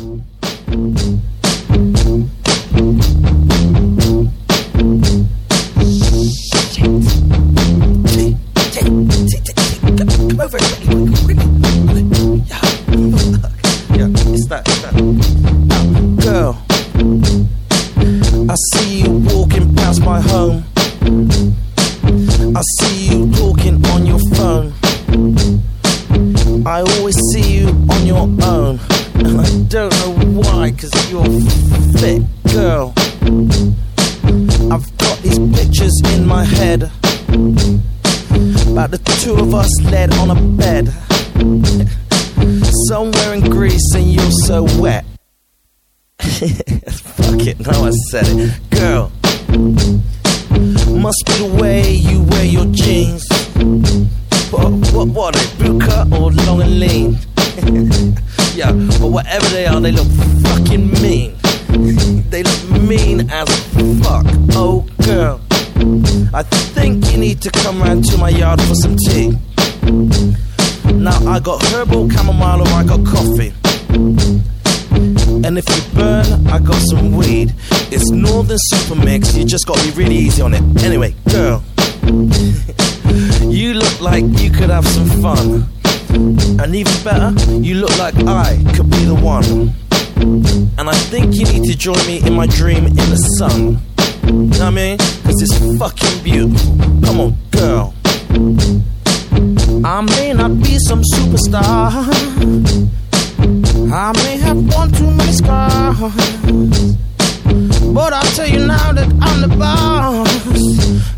Come over quickly. Yeah, it's that. Girl, I see you walking past my home. I see you talking on your phone. I always see you on your own, and I don't know why, 'cause you're fit, girl. I've got these pictures in my head about the two of us laid on a bed somewhere in Greece, and you're so wet. Fuck it, now I said it. Girl, must be the way you wear your jeans. What are they, bootcut or long and lean? Yeah, but whatever they are, they look fucking mean. They look mean as fuck. Oh girl, I think you need to come round to my yard for some tea. Now I got herbal, chamomile, or I got coffee. And if you burn, I got some weed. It's Northern Super Mix, you just gotta be really easy on it. Anyway, girl, you look like you could have some fun. And even better, you look like I could be the one. And I think you need to join me in my dream in the sun. You know what I mean? 'Cause it's fucking beautiful. Come on, girl. I may not be some superstar, I may have one too many scars, but I'll tell you now that I'm the boss.